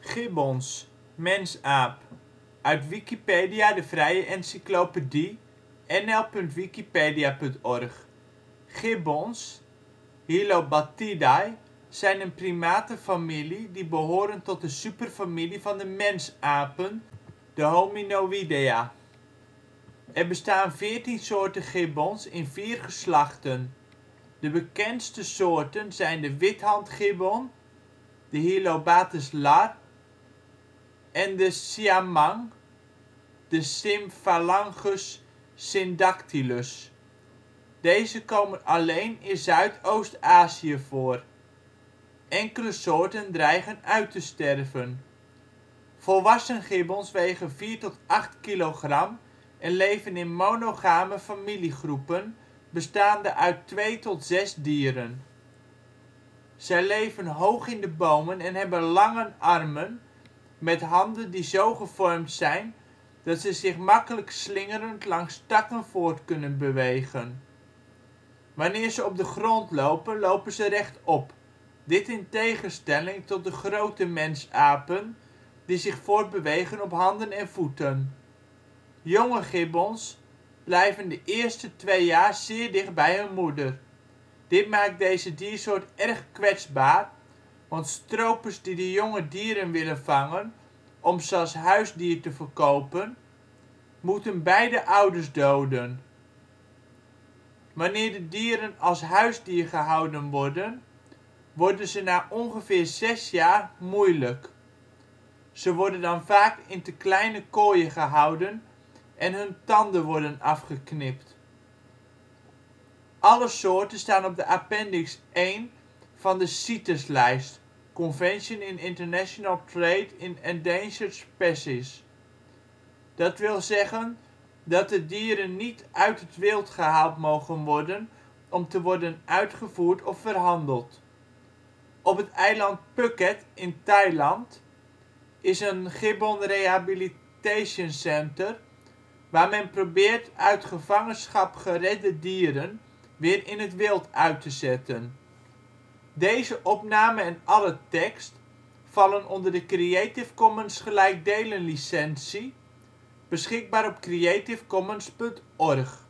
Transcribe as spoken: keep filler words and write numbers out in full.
Gibbons, mensaap, uit Wikipedia, de vrije encyclopedie. nl & wikipedia punt org. Gibbons (Hylobatidae) zijn een primatenfamilie die behoren tot de superfamilie van de mensapen, de Hominoidea. Er bestaan veertien soorten gibbons in vier geslachten. De bekendste soorten zijn de withandgibbon (Hylobates lar) en de siamang (Symphalangus syndactylus). Deze komen alleen in Zuidoost-Azië voor. Enkele soorten dreigen uit te sterven. Volwassen gibbons wegen vier tot acht kilogram en leven in monogame familiegroepen bestaande uit twee tot zes dieren. Zij leven hoog in de bomen en hebben lange armen met handen die zo gevormd zijn dat ze zich makkelijk slingerend langs takken voort kunnen bewegen. Wanneer ze op de grond lopen, lopen ze rechtop, dit in tegenstelling tot de grote mensapen die zich voortbewegen op handen en voeten. Jonge gibbons blijven de eerste twee jaar zeer dicht bij hun moeder. Dit maakt deze diersoort erg kwetsbaar, want stropers die de jonge dieren willen vangen om ze als huisdier te verkopen, moeten beide ouders doden. Wanneer de dieren als huisdier gehouden worden, worden ze na ongeveer zes jaar moeilijk. Ze worden dan vaak in te kleine kooien gehouden en hun tanden worden afgeknipt. Alle soorten staan op de Appendix één van de CITES-lijst (Convention in International Trade in Endangered Species). Dat wil zeggen dat de dieren niet uit het wild gehaald mogen worden om te worden uitgevoerd of verhandeld. Op het eiland Phuket in Thailand is een Gibbon Rehabilitation Center waar men probeert uit gevangenschap geredde dieren weer in het wild uit te zetten. Deze opname en alle tekst vallen onder de Creative Commons gelijkdelen licentie, beschikbaar op creativecommons punt org